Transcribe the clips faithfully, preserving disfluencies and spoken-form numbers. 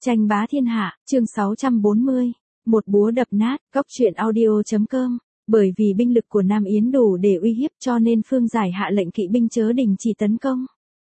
Tranh bá thiên hạ, chương sáu trăm bốn mươi. Một búa đập nát, góc truyện audio.com. Bởi vì binh lực của Nam Yến đủ để uy hiếp cho nên Phương Giải hạ lệnh kỵ binh chớ đình chỉ tấn công.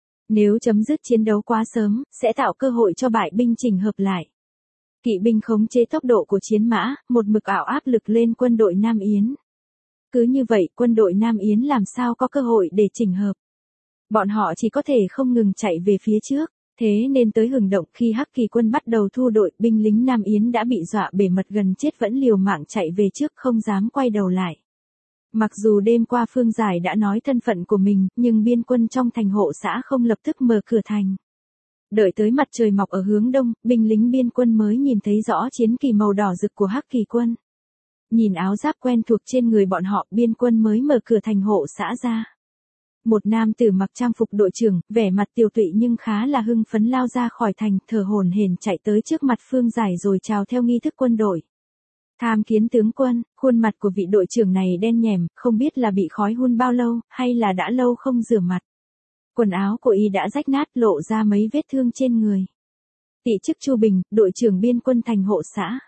Nếu chấm dứt chiến đấu quá sớm, sẽ tạo cơ hội cho bại binh chỉnh hợp lại. Kỵ binh khống chế tốc độ của chiến mã, một mực ảo áp lực lên quân đội Nam Yến. Cứ như vậy, quân đội Nam Yến làm sao có cơ hội để chỉnh hợp. Bọn họ chỉ có thể không ngừng chạy về phía trước. Thế nên tới Hừng Động khi Hắc Kỳ quân bắt đầu thu đội, binh lính Nam Yến đã bị dọa bể mật gần chết vẫn liều mạng chạy về trước không dám quay đầu lại. Mặc dù đêm qua Phương Giải đã nói thân phận của mình, nhưng biên quân trong thành hộ xã không lập tức mở cửa thành. Đợi tới mặt trời mọc ở hướng đông, binh lính biên quân mới nhìn thấy rõ chiến kỳ màu đỏ rực của Hắc Kỳ quân. Nhìn áo giáp quen thuộc trên người bọn họ, biên quân mới mở cửa thành hộ xã ra. Một nam tử mặc trang phục đội trưởng, vẻ mặt tiều tụy nhưng khá là hưng phấn lao ra khỏi thành, thở hổn hển chạy tới trước mặt Phương Giải rồi chào theo nghi thức quân đội. Tham kiến tướng quân, khuôn mặt của vị đội trưởng này đen nhèm, không biết là bị khói hun bao lâu, hay là đã lâu không rửa mặt. Quần áo của y đã rách nát, lộ ra mấy vết thương trên người. Tị chức Chu Bình, đội trưởng biên quân thành hộ xã.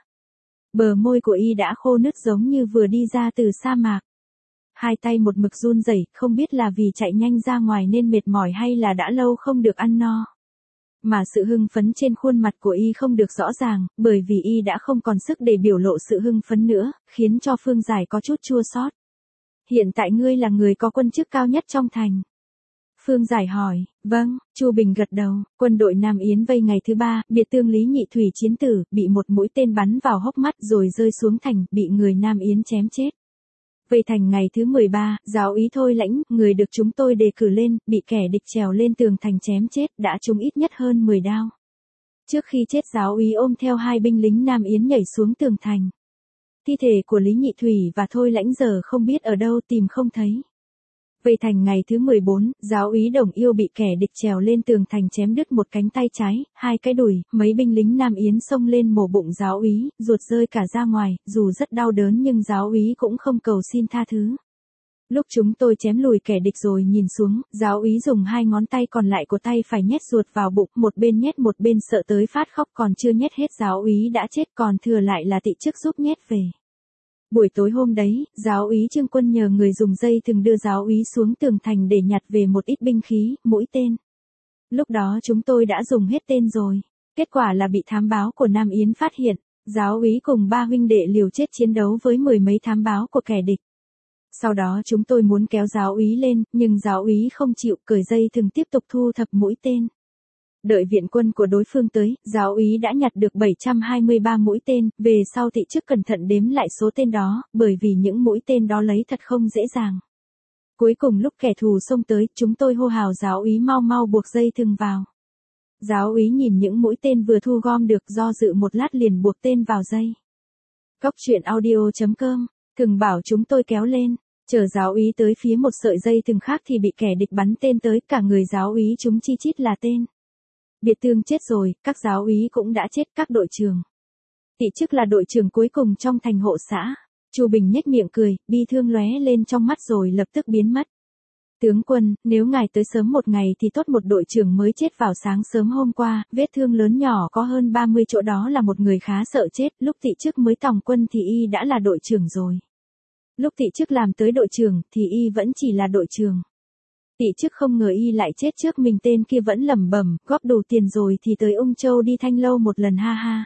Bờ môi của y đã khô nứt giống như vừa đi ra từ sa mạc. Hai tay một mực run rẩy, không biết là vì chạy nhanh ra ngoài nên mệt mỏi hay là đã lâu không được ăn no. Mà sự hưng phấn trên khuôn mặt của y không được rõ ràng, bởi vì y đã không còn sức để biểu lộ sự hưng phấn nữa, khiến cho Phương Giải có chút chua xót. Hiện tại ngươi là người có quân chức cao nhất trong thành. Phương Giải hỏi, vâng, Chu Bình gật đầu. Quân đội Nam Yến vây ngày thứ ba, biệt tương Lý Nhị Thủy chiến tử, bị một mũi tên bắn vào hốc mắt rồi rơi xuống thành, bị người Nam Yến chém chết. Vây thành ngày thứ mười ba, giáo úy Thôi Lãnh, người được chúng tôi đề cử lên, bị kẻ địch trèo lên tường thành chém chết, đã trúng ít nhất hơn mười đao. Trước khi chết giáo úy ôm theo hai binh lính Nam Yến nhảy xuống tường thành. Thi thể của Lý Nhị Thủy và Thôi Lãnh giờ không biết ở đâu, tìm không thấy. Vây thành ngày thứ mười bốn, giáo úy Đồng Yêu bị kẻ địch trèo lên tường thành chém đứt một cánh tay trái, hai cái đùi, mấy binh lính Nam Yến xông lên mổ bụng giáo úy, ruột rơi cả ra ngoài, dù rất đau đớn nhưng giáo úy cũng không cầu xin tha thứ. Lúc chúng tôi chém lùi kẻ địch rồi nhìn xuống, giáo úy dùng hai ngón tay còn lại của tay phải nhét ruột vào bụng, một bên nhét một bên sợ tới phát khóc, còn chưa nhét hết giáo úy đã chết, còn thừa lại là Tị chức giúp nhét về. Buổi tối hôm đấy, giáo úy Trương Quân nhờ người dùng dây thừng đưa giáo úy xuống tường thành để nhặt về một ít binh khí, mũi tên. Lúc đó chúng tôi đã dùng hết tên rồi. Kết quả là bị thám báo của Nam Yến phát hiện. Giáo úy cùng ba huynh đệ liều chết chiến đấu với mười mấy thám báo của kẻ địch. Sau đó chúng tôi muốn kéo giáo úy lên, nhưng giáo úy không chịu, cởi dây thừng tiếp tục thu thập mũi tên. Đợi viện quân của đối phương tới, giáo úy đã nhặt được bảy trăm hai mươi ba mũi tên, về sau Tị chức cẩn thận đếm lại số tên đó, bởi vì những mũi tên đó lấy thật không dễ dàng. Cuối cùng lúc kẻ thù xông tới, chúng tôi hô hào giáo úy mau mau buộc dây thừng vào. Giáo úy nhìn những mũi tên vừa thu gom được, do dự một lát liền buộc tên vào dây. Góc truyện audio.com, thừng bảo chúng tôi kéo lên. Chờ giáo úy tới phía một sợi dây thừng khác thì bị kẻ địch bắn tên tới, cả người giáo úy chúng chi chít là tên. Biệt tương chết rồi, các giáo úy cũng đã chết, các đội trưởng. Tị chức là đội trưởng cuối cùng trong thành hộ xã. Chu Bình nhếch miệng cười, bi thương lóe lên trong mắt rồi lập tức biến mất. Tướng quân, nếu ngài tới sớm một ngày thì tốt, một đội trưởng mới chết vào sáng sớm hôm qua, vết thương lớn nhỏ có hơn ba mươi chỗ, đó là một người khá sợ chết, lúc Tị chức mới tòng quân thì y đã là đội trưởng rồi. Lúc Tị chức làm tới đội trưởng thì y vẫn chỉ là đội trưởng. Tị chức không ngờ y lại chết trước mình, tên kia vẫn lẩm bẩm, góp đủ tiền rồi thì tới Ung Châu đi Thanh Lâu một lần, ha ha.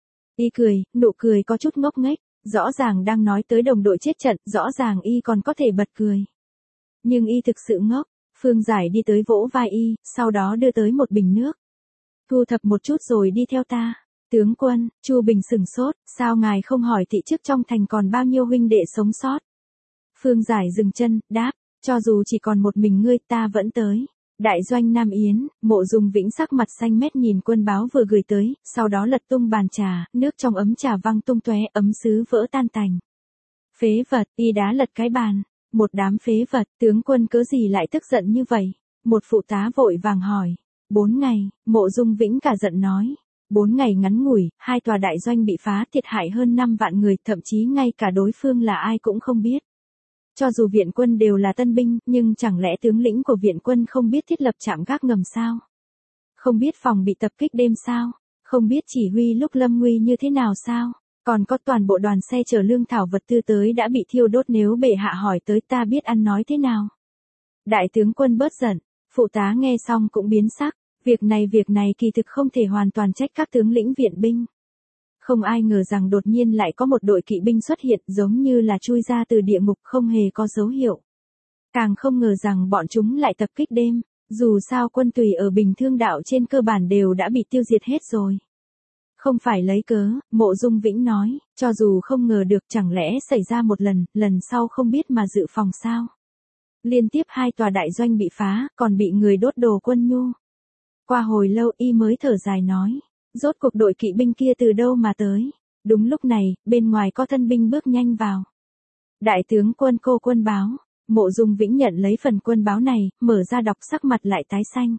Y cười, nụ cười có chút ngốc nghếch, rõ ràng đang nói tới đồng đội chết trận, rõ ràng y còn có thể bật cười. Nhưng y thực sự ngốc. Phương Giải đi tới vỗ vai y, sau đó đưa tới một bình nước. Thu thập một chút rồi đi theo ta. Tướng quân, Chu Bình sửng sốt, sao ngài không hỏi Tị chức trong thành còn bao nhiêu huynh đệ sống sót? Phương Giải dừng chân, đáp. Cho dù chỉ còn một mình ngươi, ta vẫn tới. Đại doanh Nam Yến, Mộ Dung Vĩnh sắc mặt xanh mét nhìn quân báo vừa gửi tới, sau đó lật tung bàn trà, nước trong ấm trà văng tung tóe, ấm sứ vỡ tan tành. Phế vật, y đá lật cái bàn. Một đám phế vật, tướng quân cớ gì lại tức giận như vậy? Một phụ tá vội vàng hỏi. Bốn ngày, Mộ Dung Vĩnh cả giận nói. Bốn ngày ngắn ngủi, hai tòa đại doanh bị phá, thiệt hại hơn năm vạn người, thậm chí ngay cả đối phương là ai cũng không biết. Cho dù viện quân đều là tân binh, nhưng chẳng lẽ tướng lĩnh của viện quân không biết thiết lập trạm gác ngầm sao? Không biết phòng bị tập kích đêm sao? Không biết chỉ huy lúc lâm nguy như thế nào sao? Còn có toàn bộ đoàn xe chở lương thảo vật tư tới đã bị thiêu đốt, nếu bệ hạ hỏi tới ta biết ăn nói thế nào? Đại tướng quân bớt giận, phụ tá nghe xong cũng biến sắc, việc này việc này kỳ thực không thể hoàn toàn trách các tướng lĩnh viện binh. Không ai ngờ rằng đột nhiên lại có một đội kỵ binh xuất hiện giống như là chui ra từ địa ngục không hề có dấu hiệu. Càng không ngờ rằng bọn chúng lại tập kích đêm, dù sao quân Tùy ở Bình Thương đạo trên cơ bản đều đã bị tiêu diệt hết rồi. Không phải lấy cớ, Mộ Dung Vĩnh nói, cho dù không ngờ được chẳng lẽ xảy ra một lần, lần sau không biết mà dự phòng sao. Liên tiếp hai tòa đại doanh bị phá, còn bị người đốt đồ quân nhu. Qua hồi lâu y mới thở dài nói, rốt cuộc đội kỵ binh kia từ đâu mà tới. Đúng lúc này, bên ngoài có thân binh bước nhanh vào. Đại tướng quân cô quân báo. Mộ Dung Vĩnh nhận lấy phần quân báo này, mở ra đọc sắc mặt lại tái xanh.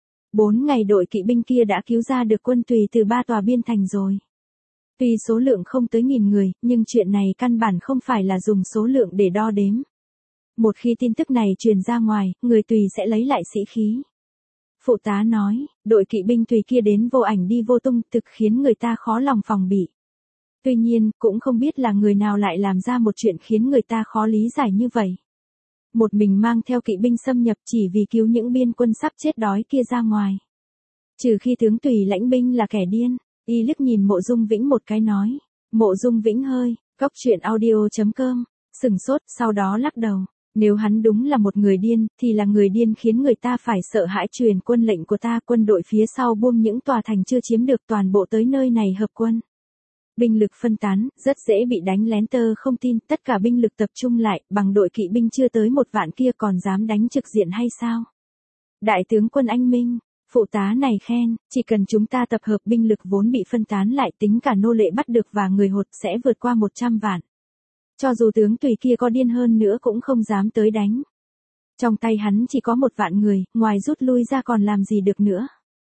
Bốn ngày đội kỵ binh kia đã cứu ra được quân Tùy từ ba tòa biên thành rồi. Tuy số lượng không tới nghìn người, nhưng chuyện này căn bản không phải là dùng số lượng để đo đếm. Một khi tin tức này truyền ra ngoài, người Tùy sẽ lấy lại sĩ khí. Phụ tá nói, đội kỵ binh Tùy kia đến vô ảnh đi vô tung, thực khiến người ta khó lòng phòng bị. Tuy nhiên, cũng không biết là người nào lại làm ra một chuyện khiến người ta khó lý giải như vậy. Một mình mang theo kỵ binh xâm nhập chỉ vì cứu những biên quân sắp chết đói kia ra ngoài. Trừ khi tướng Tùy lãnh binh là kẻ điên, y liếc nhìn Mộ Dung Vĩnh một cái nói. Mộ Dung Vĩnh hơi, góc truyện audio chấm com, sừng sốt, sau đó lắc đầu. Nếu hắn đúng là một người điên, thì là người điên khiến người ta phải sợ hãi. Truyền quân lệnh của ta, quân đội phía sau buông những tòa thành chưa chiếm được toàn bộ tới nơi này hợp quân. Binh lực phân tán, rất dễ bị đánh lén, tơ không tin, tất cả binh lực tập trung lại, bằng đội kỵ binh chưa tới một vạn kia còn dám đánh trực diện hay sao? Đại tướng quân anh minh, phụ tá này khen, chỉ cần chúng ta tập hợp binh lực vốn bị phân tán lại, tính cả nô lệ bắt được và người hột sẽ vượt qua một trăm vạn. Cho dù tướng Tùy kia có điên hơn nữa cũng không dám tới đánh. Trong tay hắn chỉ có một vạn người, ngoài rút lui ra còn làm gì được nữa.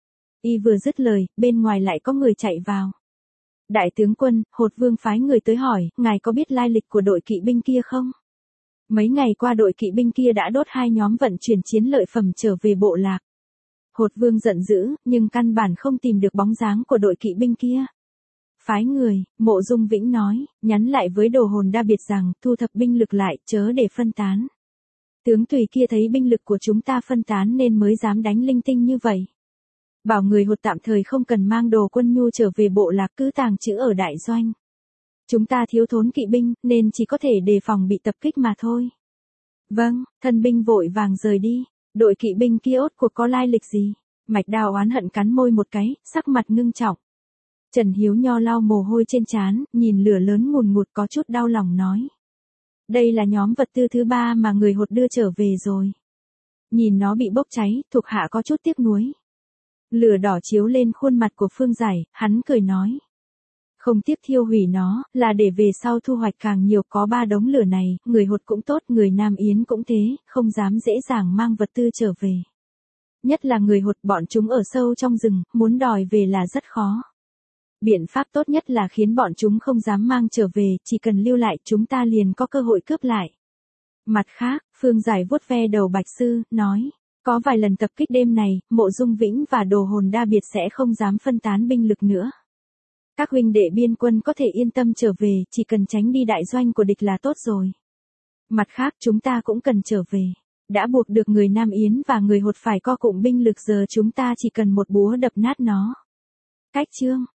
Y vừa dứt lời, bên ngoài lại có người chạy vào. Đại tướng quân, Hột Vương phái người tới hỏi, ngài có biết lai lịch của đội kỵ binh kia không? Mấy ngày qua đội kỵ binh kia đã đốt hai nhóm vận chuyển chiến lợi phẩm trở về bộ lạc. Hột Vương giận dữ, nhưng căn bản không tìm được bóng dáng của đội kỵ binh kia. Phái người, Mộ Dung Vĩnh nói, nhắn lại với Đồ Hồn Đa Biệt rằng, thu thập binh lực lại, chớ để phân tán. Tướng Tùy kia thấy binh lực của chúng ta phân tán nên mới dám đánh linh tinh như vậy. Bảo người hột tạm thời không cần mang đồ quân nhu trở về bộ lạc, cứ tàng trữ ở đại doanh. Chúng ta thiếu thốn kỵ binh, nên chỉ có thể đề phòng bị tập kích mà thôi. Vâng, thân binh vội vàng rời đi. Đội kỵ binh kia ốt cuộc có lai lịch gì? Mạch Đào oán hận cắn môi một cái, sắc mặt ngưng trọng. Trần Hiếu Nho lau mồ hôi trên trán, nhìn lửa lớn ngùn ngụt có chút đau lòng nói. Đây là nhóm vật tư thứ ba mà người hột đưa trở về rồi. Nhìn nó bị bốc cháy, thuộc hạ có chút tiếc nuối. Lửa đỏ chiếu lên khuôn mặt của Phương Giải, hắn cười nói. Không tiếp thiêu hủy nó, là để về sau thu hoạch càng nhiều. Có ba đống lửa này, người hột cũng tốt, người Nam Yến cũng thế, không dám dễ dàng mang vật tư trở về. Nhất là người hột, bọn chúng ở sâu trong rừng, muốn đòi về là rất khó. Biện pháp tốt nhất là khiến bọn chúng không dám mang trở về, chỉ cần lưu lại chúng ta liền có cơ hội cướp lại. Mặt khác, Phương Giải vuốt ve đầu Bạch Sư, nói. Có vài lần tập kích đêm này, Mộ Dung Vĩnh và Đồ Hồn Đa Biệt sẽ không dám phân tán binh lực nữa. Các huynh đệ biên quân có thể yên tâm trở về, chỉ cần tránh đi đại doanh của địch là tốt rồi. Mặt khác chúng ta cũng cần trở về. Đã buộc được người Nam Yến và người hột phải co cụm binh lực, giờ chúng ta chỉ cần một búa đập nát nó. Cách chương